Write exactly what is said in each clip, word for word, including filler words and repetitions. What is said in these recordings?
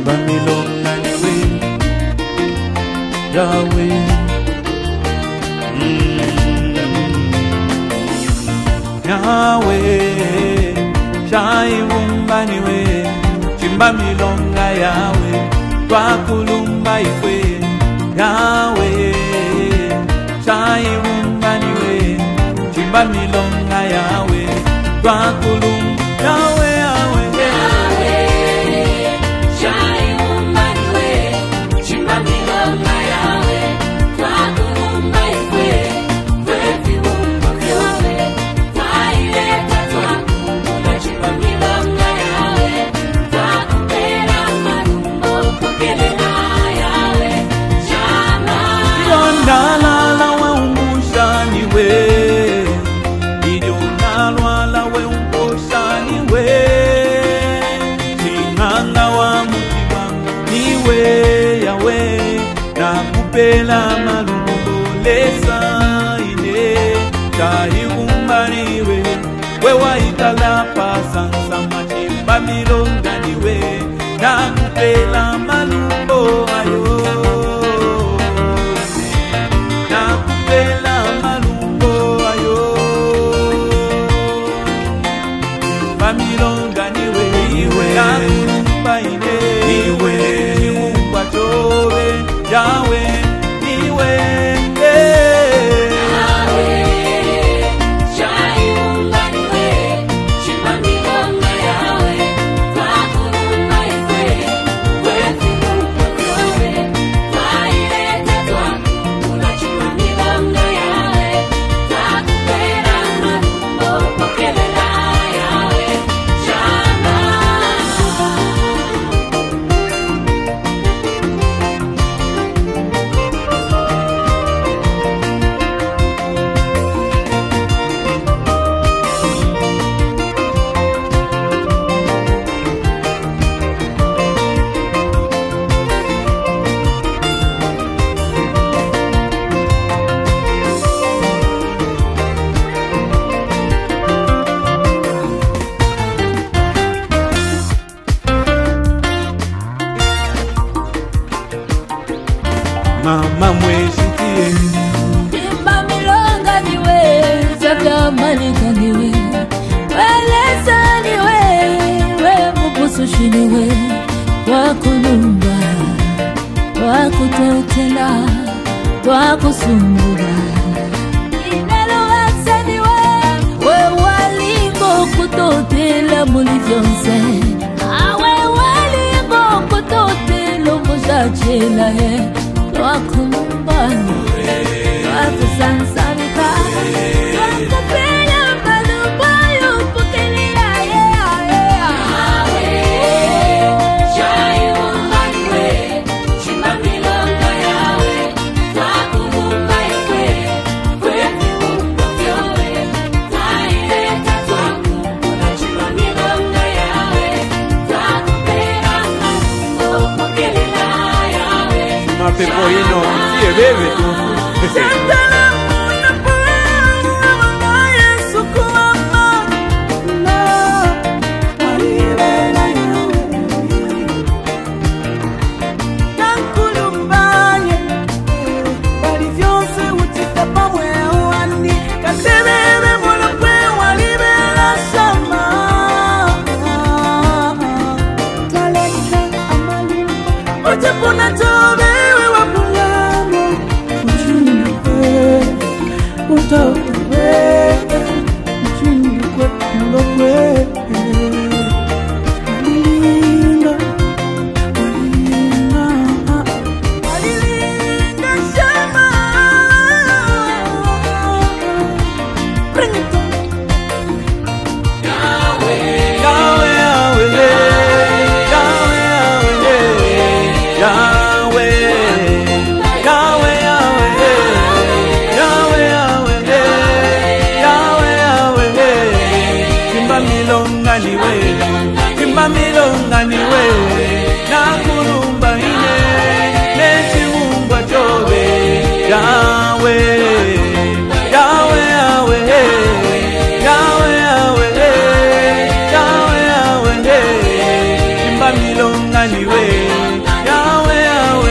chimba milonga niwe Yahweh. mm. Yahweh Shaiumba niwe chimba milonga Yahweh twakulumba iwe Yahweh Shaiumba niwe chimba milonga Yahweh twakulumba Yahweh Pela malumbo lesa ine Shaiumba niwe wewa itala pasansa machimba milonga niwe nakupela malumbo ayo nakupela malumbo ayo chimba milonga niwe iwe nakulumba ine iwe chiumba chowe Yahweh Mama mweshikie chimba milonga niwe Zaka malika niwe Welesa niwe We mukusushi niwe Wakulumba Wakutotela Wakusumbura Inelo waksa niwe We walingo kutotela mulifyonse Awe walingo kutotela mujachela he Wakumbani, wakusansanika, wakupenya malubayo pukelila yeah yeah. Yahweh, Shaiumba niwe, chimba milonga Yahweh, twakulumba iwe, kwefi umbo vyowe, twaileta twakula chimba milonga Yahweh, twakupera malumbo pukelila Yahweh. Mapepo yino siye bebe tu Santana muna pula mama Yesu kumama na alibela Yahweh Kankulumbaye bali vyonse utita pamwe uani Kasebebe mula kwe walibela shama Taleka amali Utipuna tobe Chimba milonga niwe nakulumba ine nechiumba chobe Yahweh Yahweh Yahweh Yahweh Yahweh Yahweh Yahweh chimba chimba milonga niwe yawe yawe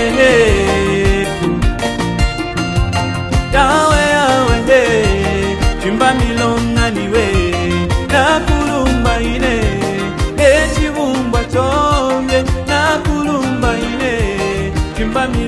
yawe yawe chimba milonga niwe nakulumba ine echibumbwa chonge nakulumba ine chimba milonga